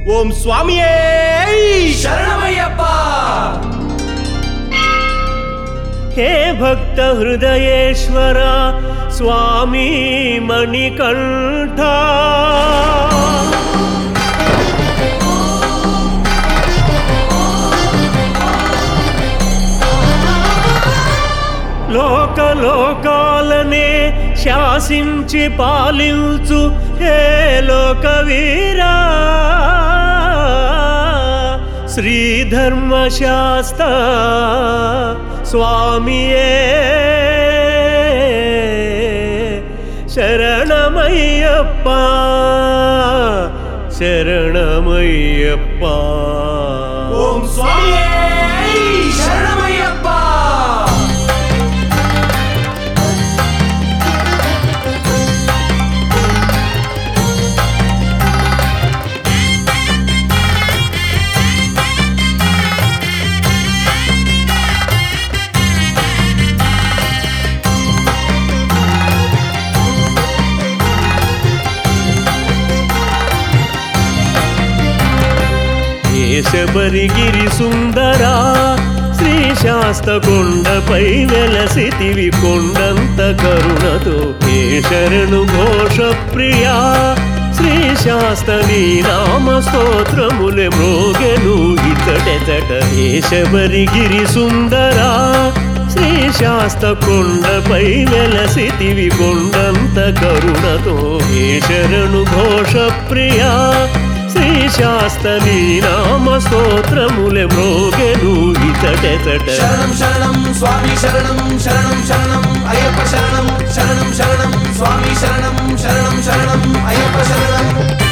ఓం స్వామియే శరణమయ్యప్ప. हे भक्त हृदयेश्वर स्वामी मणिकंठ లోకాలనే శాసించి పాలించు హే లోకవీరా శ్రీధర్మశాస్త్ర స్వామియే శరణమయ్యప్ప శరణమయ్యప్ప. ఓం స్వామియే శరణమయ్యప్ప. శబరిగిరి సుందరా శ్రీశాస్త కొండపై వెలసితివి కొండంత కరుణతో హే శరణు ఘోష ప్రియా శ్రీశాస్త నీ నామ స్తోత్రములే మ్రోగెను ఇతడెతట. హే శబరిగిరి సుందరా శ్రీశాస్త కొండపై వెలసితివి కొండంత కరుణతో హే శరణు ఘోష ప్రియా శ్రీశాస్త నీ నామ స్తోత్రములే మ్రోగెను ఇతడెతట. శరణం శరణం స్వామి శరణం శరణం శరణం అయ్యప్ప శరణం శరణం శరణం స్వామి శరణం శరణం శరణం అయ్యప్ప శరణం.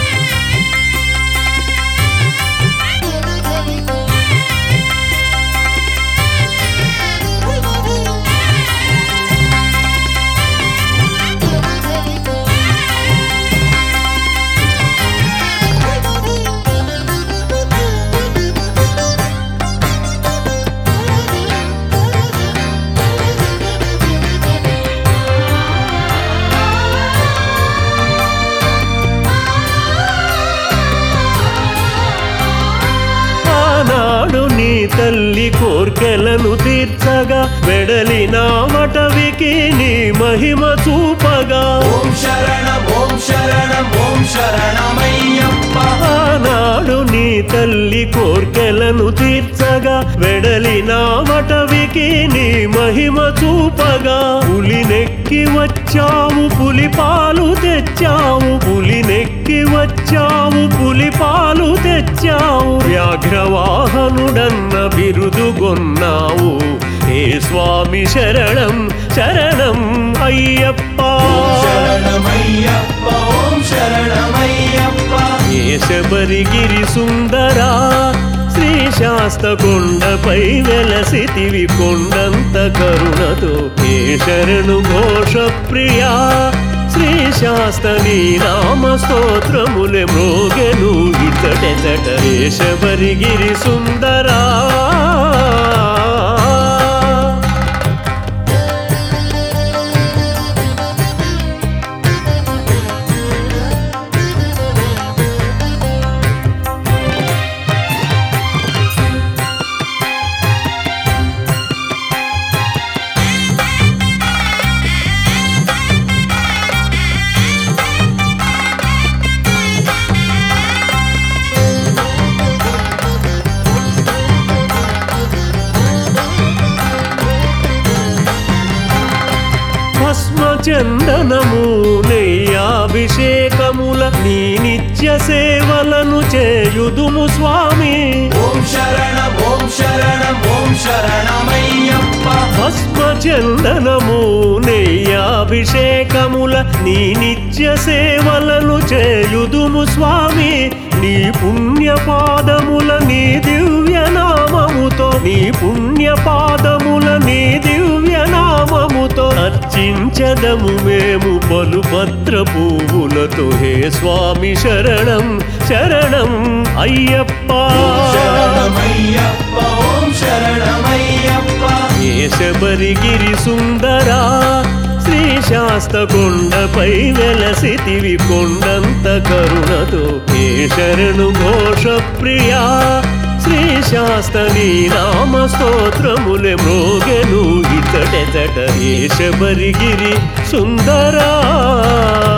నీ తల్లి కోర్కెలను తీర్చగా వెడలిన వటవికి నీ మహిమ చూపగా ఓం శరణం ఓం శరణం ఓం శరణమయ్యప్ప. ఆనాడు నీ తల్లి కోర్కెలను తీర్చగా వెడలిన వటవికి నీ మహిమ చూపగా పులినెక్కి వచ్చావు పులిపాలు తెచ్చావు పులినెక్కి వచ్చావు పులిపాలు తెచ్చావు వ్యాఘ్రవాహనుడన్న బిరుదుగొన్నావు హే స్వామి శరణం శరణం అయ్యప్ప శరణమయ్యప్ప ఓం శరణమయ్యప్ప. హే శబరిగిరి సుందరా శ్రీశాస్త కొండపై వెలసితివి కొండంత కరుణతో హే శరణు ఘోష ప్రియా శ్రీశాస్త నీ నామ స్తోత్రములే మ్రోగెను ఇతడెతట. హే శబరిగిరి సుందరా చందనము నెయ్యాభిషేకముల నీ నిత్య సేవలను చేయుదుము స్వామి. ఓం శరణం ఓం శరణం ఓం శరణమయ్యప్ప. భస్మ చందనము నెయ్యాభిషేకముల నీ నిత్య సేవలను చేయుదుము స్వామి. నీ పుణ్యపాదముల నీ దివ్య నామముతో నీ పుణ్యపాదముల నీ దివ్య నామముతో అర్చించదము మేము పలుపత్ర పువ్వులతో హే స్వామి శరణం శరణం అయ్యప్ప శరణమయ్యప్ప ఓం శరణమయ్యప్ప. హే శబరిగిరి సుందరా శ్రీ శాస్త కొండపై వెలసితివి కొండంత కరుణతో ఏ శరణు ఘోష ప్రియా శ్రీ శాస్త నీ నామ స్తోత్రములే మ్రోగెను ఇతడెతట ఏ శబరిగిరి సుందరా